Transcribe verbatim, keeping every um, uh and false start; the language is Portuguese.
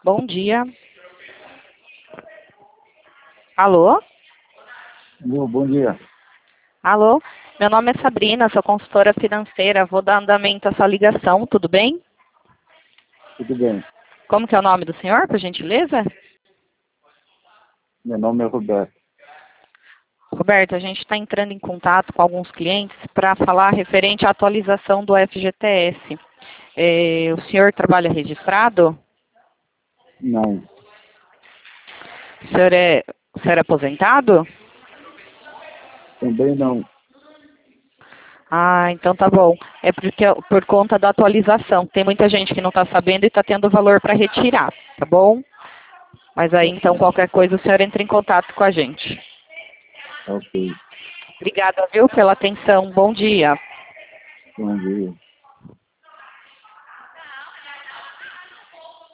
Bom dia. Alô? Bom, bom dia. Alô? Meu nome é Sabrina, sou consultora financeira. Vou dar andamento à sua ligação, tudo bem? Tudo bem? Como que é o nome do senhor, por gentileza? Meu nome é Roberto. Roberto, a gente está entrando em contato com alguns clientes para falar referente à atualização do F G T S. É, o senhor trabalha registrado? Não, O senhor é, o senhor é aposentado? também não. Ah, então tá bom. É porque por conta da atualização. Tem muita gente que não está sabendo e está tendo valor para retirar, tá bom? Mas aí Tá então certo. qualquer coisa o senhor entra em contato com a gente. Ok. Obrigada, viu, pela atenção. Bom dia. Bom dia.